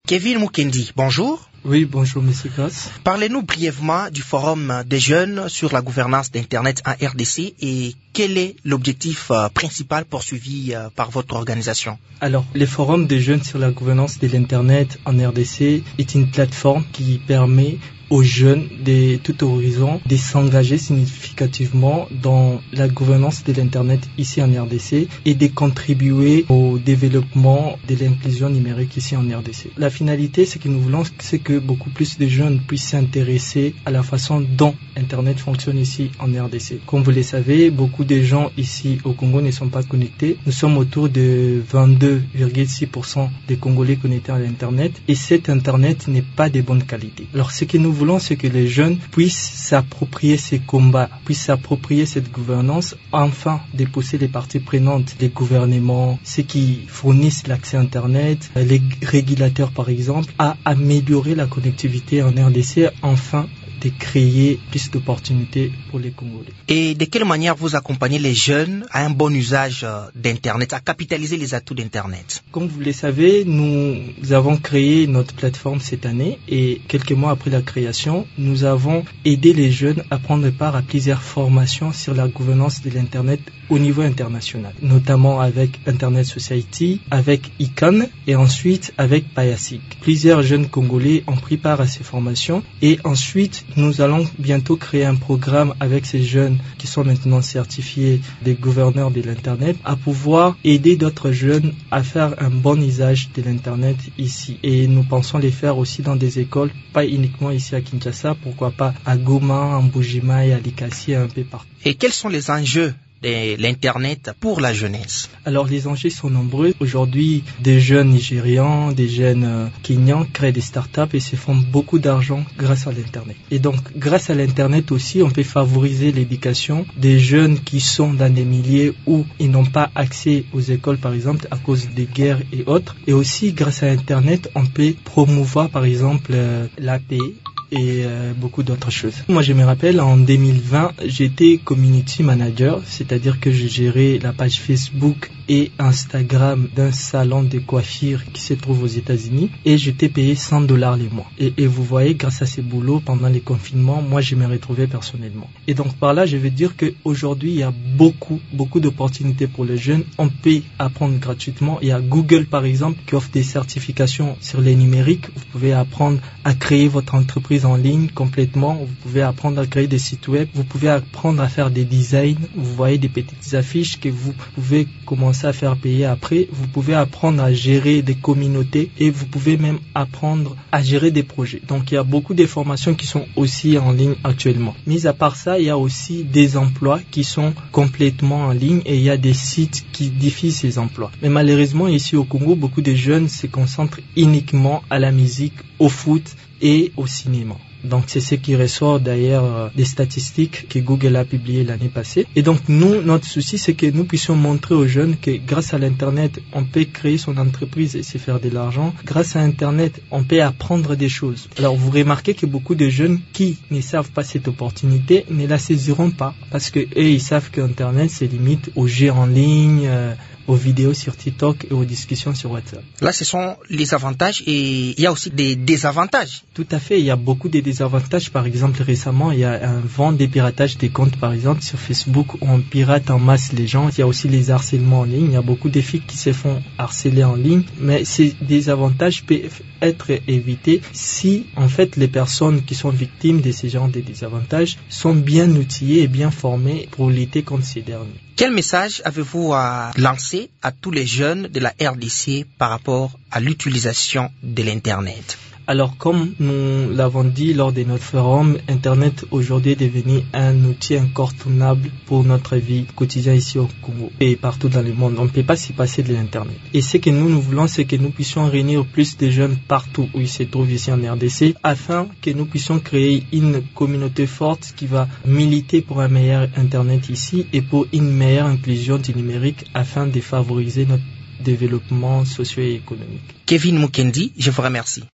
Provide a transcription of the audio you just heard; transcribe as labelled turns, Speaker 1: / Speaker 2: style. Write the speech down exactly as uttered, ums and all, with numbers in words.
Speaker 1: Kevin Mukendi, bonjour.
Speaker 2: Oui, bonjour, monsieur Grasse.
Speaker 1: Parlez-nous brièvement du Forum des jeunes sur la gouvernance d'Internet en R D C et quel est l'objectif euh, principal poursuivi euh, par votre organisation?
Speaker 2: Alors, le Forum des jeunes sur la gouvernance de l'Internet en R D C est une plateforme qui permet aux jeunes de tout horizon de s'engager significativement dans la gouvernance de l'Internet ici en R D C et de contribuer au développement de l'inclusion numérique ici en R D C. La finalité, ce que nous voulons, c'est que beaucoup plus de jeunes puissent s'intéresser à la façon dont Internet fonctionne ici en R D C. Comme vous le savez, beaucoup de gens ici au Congo ne sont pas connectés. Nous sommes autour de vingt-deux virgule six pour cent des Congolais connectés à l'Internet et cet Internet n'est pas de bonne qualité. Alors, ce que nous voulons, c'est que les jeunes puissent s'approprier ces combats, puissent s'approprier cette gouvernance, afin de pousser les parties prenantes, les gouvernements, ceux qui fournissent l'accès à Internet, les régulateurs par exemple, à améliorer la connectivité en R D C, afin de créer plus d'opportunités pour les Congolais.
Speaker 1: Et de quelle manière vous accompagnez les jeunes à un bon usage d'Internet, à capitaliser les atouts d'Internet?
Speaker 2: Comme vous le savez, nous avons créé notre plateforme cette année et quelques mois après la création, nous avons aidé les jeunes à prendre part à plusieurs formations sur la gouvernance de l'Internet au niveau international, notamment avec Internet Society, avec I C A N et ensuite avec Payasic. Plusieurs jeunes Congolais ont pris part à ces formations et ensuite nous allons bientôt créer un programme avec ces jeunes qui sont maintenant certifiés des gouverneurs de l'Internet à pouvoir aider d'autres jeunes à faire un bon usage de l'Internet ici. Et nous pensons les faire aussi dans des écoles, pas uniquement ici à Kinshasa, pourquoi pas à Goma, à Mbujimai, à Likasi, un peu partout.
Speaker 1: Et quels sont les enjeux de l'Internet pour la jeunesse?
Speaker 2: Alors les enjeux sont nombreux. Aujourd'hui, des jeunes Nigérians, des jeunes euh, Kenyans créent des startups et se font beaucoup d'argent grâce à l'Internet. Et donc, grâce à l'Internet aussi, on peut favoriser l'éducation des jeunes qui sont dans des milieux où ils n'ont pas accès aux écoles, par exemple, à cause des guerres et autres. Et aussi, grâce à l'Internet, on peut promouvoir, par exemple, euh, la paix et euh, beaucoup d'autres choses. Moi, je me rappelle, en deux mille vingt, j'étais community manager, c'est-à-dire que je gérais la page Facebook et Instagram d'un salon de coiffure qui se trouve aux États-Unis et j'étais payé cent dollars les mois. Et, et vous voyez, grâce à ces boulots, pendant les confinements, moi, je me retrouvais personnellement. Et donc, par là, je veux dire qu'aujourd'hui, il y a beaucoup, beaucoup d'opportunités pour les jeunes. On peut apprendre gratuitement. Il y a Google, par exemple, qui offre des certifications sur les numériques. Vous pouvez apprendre à créer votre entreprise en ligne complètement, vous pouvez apprendre à créer des sites web, vous pouvez apprendre à faire des designs, vous voyez des petites affiches que vous pouvez commencer à faire payer après, vous pouvez apprendre à gérer des communautés et vous pouvez même apprendre à gérer des projets. Donc il y a beaucoup de formations qui sont aussi en ligne actuellement. Mis à part ça, il y a aussi des emplois qui sont complètement en ligne et il y a des sites qui diffusent ces emplois. Mais malheureusement ici au Congo, beaucoup de jeunes se concentrent uniquement à la musique, au foot et au cinéma. Donc c'est ce qui ressort d'ailleurs des statistiques que Google a publiées l'année passée. Et donc nous, notre souci, c'est que nous puissions montrer aux jeunes que grâce à l'Internet, on peut créer son entreprise et se faire de l'argent. Grâce à Internet, on peut apprendre des choses. Alors vous remarquez que beaucoup de jeunes qui ne savent pas cette opportunité ne la saisiront pas parce que eux, ils savent qu'Internet se limite aux jeux en ligne, euh, aux vidéos sur TikTok et aux discussions sur WhatsApp.
Speaker 1: Là, ce sont les avantages et il y a aussi des désavantages.
Speaker 2: Tout à fait, il y a beaucoup de désavantages. Par exemple, récemment, il y a un vent dépiratage des comptes, par exemple, sur Facebook où on pirate en masse les gens. Il y a aussi les harcèlements en ligne. Il y a beaucoup de filles qui se font harceler en ligne. Mais ces désavantages peuvent être évités si, en fait, les personnes qui sont victimes de ces genres de désavantages sont bien outillées et bien formées pour lutter contre ces derniers.
Speaker 1: Quel message avez-vous à lancer à tous les jeunes de la R D C par rapport à l'utilisation de l'Internet?
Speaker 2: Alors, comme nous l'avons dit lors de notre forum, Internet aujourd'hui est devenu un outil incontournable pour notre vie quotidienne ici au Congo et partout dans le monde. On ne peut pas s'y passer de l'Internet. Et ce que nous, nous voulons, c'est que nous puissions réunir plus de jeunes partout où ils se trouvent ici en R D C afin que nous puissions créer une communauté forte qui va militer pour un meilleur Internet ici et pour une meilleure inclusion du numérique afin de favoriser notre développement socio-économique.
Speaker 1: Kevin Mukendi, je vous remercie.